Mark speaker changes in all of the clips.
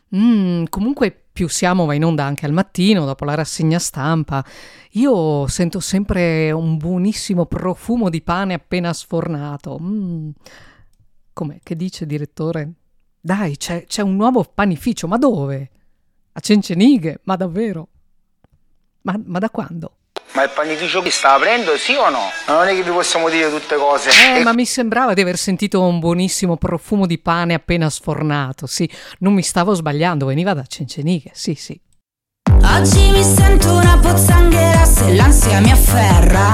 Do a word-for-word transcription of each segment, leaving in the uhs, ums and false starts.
Speaker 1: Mm, comunque più siamo va in onda anche al mattino, dopo la rassegna stampa, io sento sempre un buonissimo profumo di pane appena sfornato. Mm. Com'è? Che dice, direttore? Dai, c'è, c'è un nuovo panificio, ma dove? A Cencenighe? Ma davvero? Ma, ma da quando?
Speaker 2: Ma il panificio che sta aprendo, sì o no? Non è che vi possiamo dire tutte cose.
Speaker 1: Eh,
Speaker 2: e...
Speaker 1: ma mi sembrava di aver sentito un buonissimo profumo di pane appena sfornato, sì. Non mi stavo sbagliando, veniva da Cencenighe, sì, sì.
Speaker 3: Oggi mi sento una pozzanghera se l'ansia mi afferra.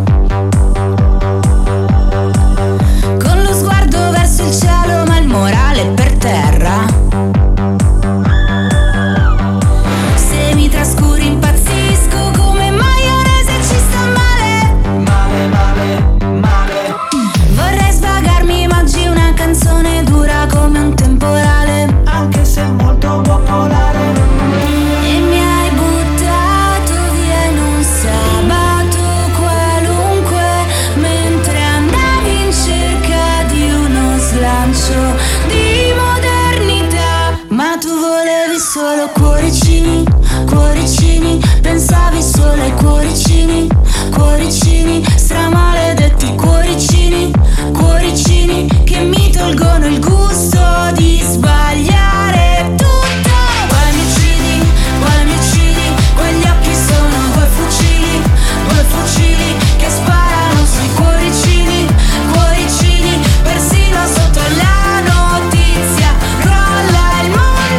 Speaker 3: Con lo sguardo verso il cielo ma il morale è per terra. Se mi trascuri impazzisco come maionese e ci sta male.
Speaker 4: Male, male, male.
Speaker 3: Vorrei svagarmi ma oggi una canzone dura come un temporale,
Speaker 4: Anche se molto popolare.
Speaker 3: e mi hai buttato via in un sabato qualunque, mentre andavi in cerca di uno slancio di modernità. Ma tu volevi solo cuoricini, cuoricini, pensavi solo ai cuoricini, cuoricini, stramaledetti cuoricini, cuoricini, che mi tolgono il gusto di sbagliare tutto. Poi mi uccidi, poi mi uccidi, quegli occhi sono due fucili, due fucili che sparano sui cuoricini, cuoricini, persino sotto la notizia crolla il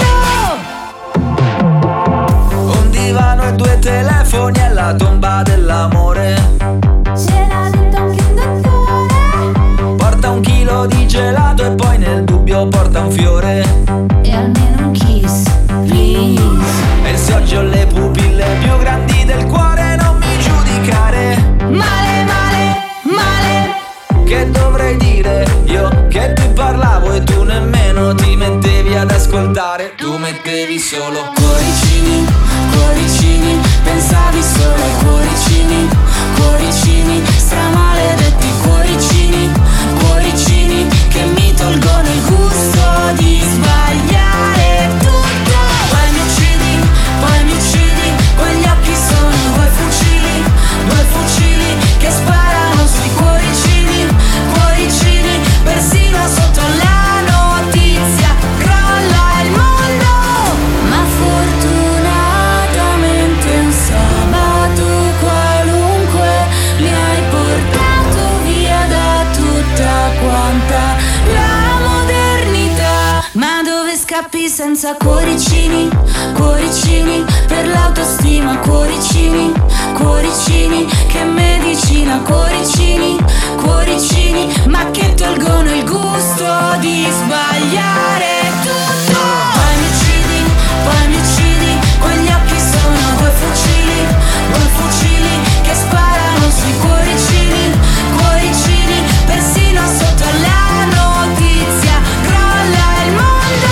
Speaker 3: mondo.
Speaker 4: Un divano e due telefoni alla tomba dell'amore.
Speaker 3: Ce l'ha detto anche un dottore.
Speaker 4: Porta un chilo di gelato e poi nel dubbio porta un fiore.
Speaker 3: E almeno un kiss, please.
Speaker 4: E se oggi ho le pupille più grandi del cuore non mi giudicare.
Speaker 3: Male, male, male.
Speaker 4: Che dovrei dire io che ti parlavo e tu nemmeno ti mettevi ad ascoltare. Tu mettevi solo
Speaker 3: Cuoricini, cuoricini, pensavi solo ai cuoricini, cuoricini, stramaledetti cuoricini, cuoricini, che mi tolgono il gusto di sbagliare tutto. Poi mi uccidi, poi mi uccidi, quegli occhi sono due fucili, due fucili che sparano sui cuoricini, cuoricini, persino sotto la notizia crolla il mondo. Ma fortunatamente un sabato qualunque mi hai portato via da tutta quanta la modernità. Ma dove scappi senza cuoricini, cuoricini, per l'autostima cuoricini, cuoricini, che medicina cuoricini, cuoricini, ma che tolgono il gusto di sbagliare tutto. Poi mi uccidi, poi mi uccidi, quegli occhi sono due fucili, due fucili che sparano sui cuoricini, cuoricini, persino sotto la notizia crolla il mondo.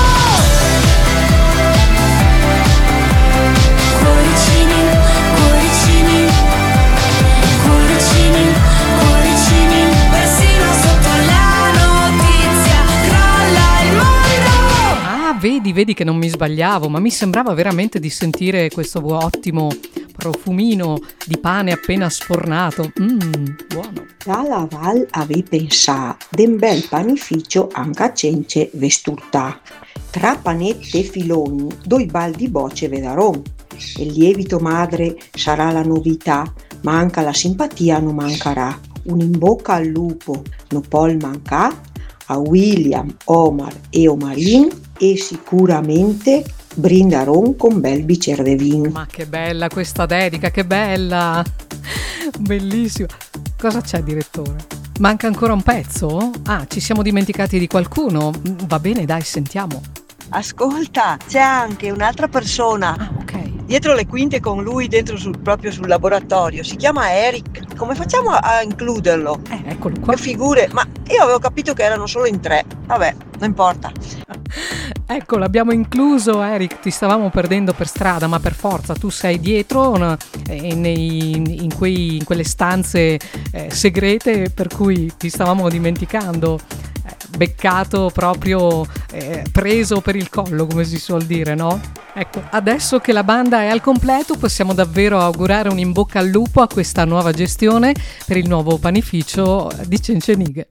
Speaker 3: Cuoricini, cuoricini, cuoricini, cuoricini, persino sotto la notizia crolla il mondo.
Speaker 1: Ah, vedi, vedi che non mi sbagliavo, ma mi sembrava veramente di sentire questo ottimo profumino di pane appena sfornato. Mmm, buono.
Speaker 5: Dalla Val avevi pensato d'un bel panificio anche a Cence Vesturtà. Tra panette e filoni, due baldi boce vedaron. Il lievito madre sarà la novità, ma anche la simpatia non mancherà. Un in bocca al lupo non può mancare, a William, Omar e Omarin, e sicuramente brindaron con bel bicchiere de vino.
Speaker 1: Ma che bella questa dedica, che bella! Bellissima. Cosa c'è, direttore? Manca ancora un pezzo? Ah, ci siamo dimenticati di qualcuno? Va bene, dai, sentiamo.
Speaker 6: Ascolta, c'è anche un'altra persona
Speaker 1: Ah, ok.
Speaker 6: dietro le quinte con lui, dentro sul, proprio sul laboratorio. Si chiama Eric. Come facciamo a, a includerlo?
Speaker 1: Eh, eccolo qua.
Speaker 6: Che figure, ma io avevo capito che erano solo in tre. Vabbè, non importa.
Speaker 1: Ecco, l'abbiamo incluso, Eric, ti stavamo perdendo per strada, ma per forza tu sei dietro no, eh, nei, in, quei, in quelle stanze eh, segrete, per cui ti stavamo dimenticando. Eh, beccato proprio eh, preso per il collo, come si suol dire, no? Ecco, adesso che la banda è al completo possiamo davvero augurare un in bocca al lupo a questa nuova gestione per il nuovo panificio di Cencenighe.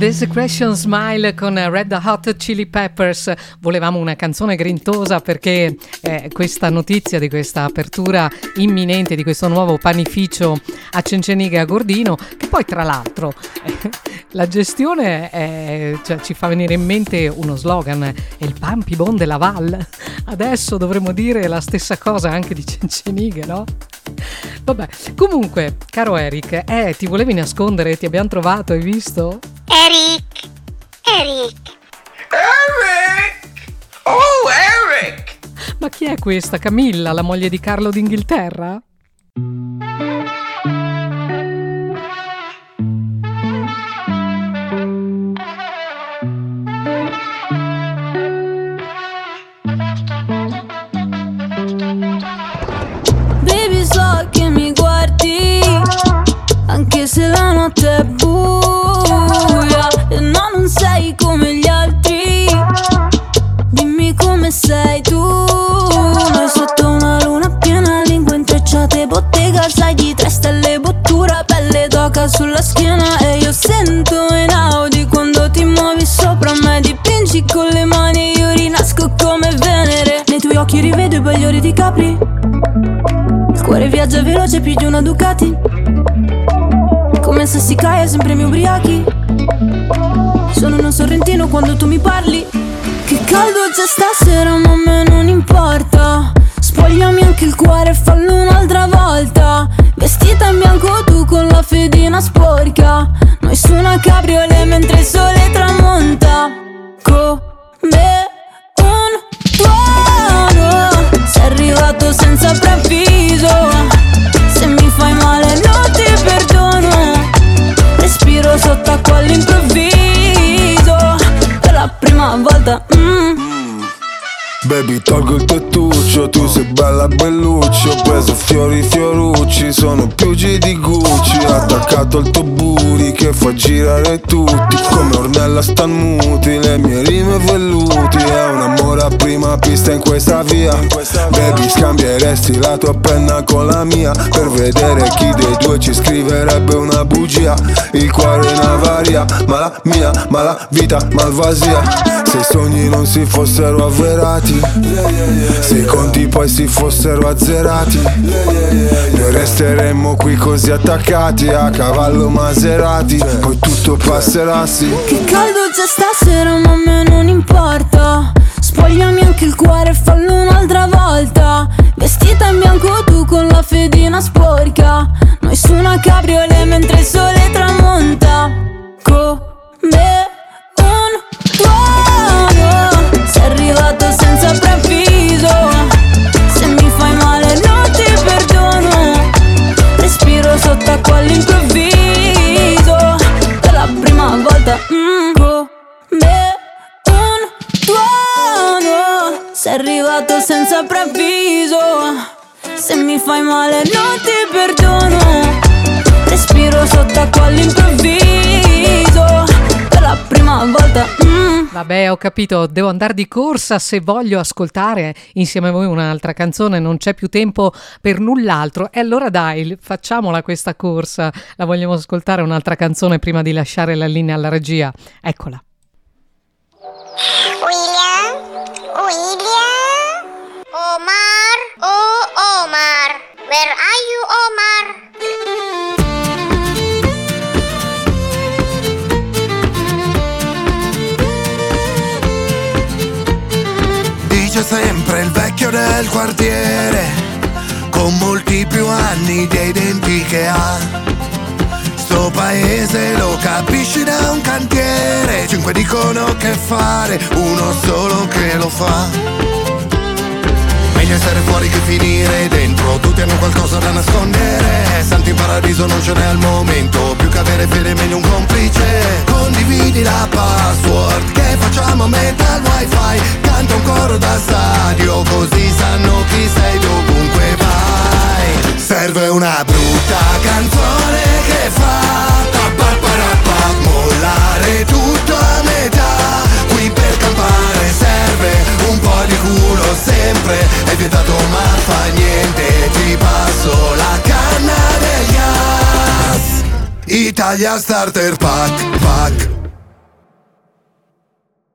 Speaker 1: The Secretion Smile con Red Hot Chili Peppers. Volevamo una canzone grintosa perché eh, questa notizia di questa apertura imminente di questo nuovo panificio a Cenceniga e a Gordino, che poi tra l'altro eh, la gestione è, cioè, ci fa venire in mente uno slogan, è il pan pibon della Val. Adesso dovremmo dire la stessa cosa anche di Cenceniga, no? Vabbè, comunque, caro Eric, eh, ti volevi nascondere, ti abbiamo trovato, hai visto?
Speaker 7: Eric, Eric,
Speaker 4: Eric! Oh, Eric!
Speaker 1: Ma chi è questa? Camilla, la moglie di Carlo d'Inghilterra?
Speaker 3: Baby, so che mi guardi anche se la notte è buia e no, non sei come gli altri. Dimmi come sei tu. Noi sotto una luna piena, lingue intrecciate, bottega, sai di tre stelle, bottura, pelle d'oca sulla schiena. E io sento in Audi quando ti muovi sopra me, dipingi con le mani e io rinasco come Venere. Nei tuoi occhi rivedo i bagliori di Capri, il cuore viaggia veloce più di una Ducati, come se si cae sempre mi ubriachi. Sono uno sorrentino quando tu mi parli. Che caldo c'è stasera ma a me non importa. Spogliami anche il cuore e fallo un'altra volta. Vestita in bianco tu con la fedina sporca, noi su una cabriolet mentre il sole tramonta. Come un tuono sei arrivato senza preavviso. Se mi fai male non ti perdono. Respiro sott'acqua all'improvviso per la prima volta. mm.
Speaker 8: Baby, tolgo il tettuccio, tu sei bella bellucci. Ho preso fiori fiorucci, sono più G di Gucci. Attaccato al tuo booty che fa girare tutti, come Ornella stan muti, le mie rime velluti. È un amore a prima pista in questa via. Baby, scambieresti la tua penna con la mia per vedere chi dei due ci scriverebbe una bugia. Il cuore in avaria, ma la mia, ma la vita malvasia. Se i sogni non si fossero avverati, se i conti poi si fossero azzerati, noi resteremmo qui così attaccati a cavallo Maserati. Poi tutto passerà, sì.
Speaker 3: Che caldo c'è stasera ma a me non importa. Spogliami anche il cuore e fallo un'altra volta. Vestita in bianco tu con la fedina sporca, noi su una cabriolet mentre il sole tramonta. Come un tuono sei arrivato senza preavviso. Se mi fai male non ti perdono. Respiro sott'acqua all'improvviso per la prima volta. mm. Come un tuono sei arrivato senza preavviso. Se mi fai male non ti perdono. Respiro sott'acqua all'improvviso per la prima volta. mm.
Speaker 1: Vabbè, ho capito, devo andare di corsa se voglio ascoltare insieme a voi un'altra canzone, non c'è più tempo per null'altro. E allora dai, facciamola questa corsa. La vogliamo ascoltare un'altra canzone prima di lasciare la linea alla regia. Eccola.
Speaker 7: William, William, Omar, oh Omar, where are you, Omar?
Speaker 9: Dice sempre il vecchio del quartiere, con molti più anni dei denti che ha. Sto paese lo capisci da un cantiere, cinque dicono che fare, uno solo che lo fa. Meglio essere fuori che finire dentro, tutti hanno qualcosa da nascondere. Santi in paradiso non ce n'è al momento, più che avere fede meglio un complice. Condividi la password che facciamo a metà al wifi, canta un coro da stadio così sanno chi sei dovunque vai. Serve una brutta canzone che fa pa-pa-pa-ra-pa, mollare tutto a metà. Qui per campare serve un po' di culo sempre, è vietato ma fa niente, ti passo la canna del gas. Italia Starter Pack, pack.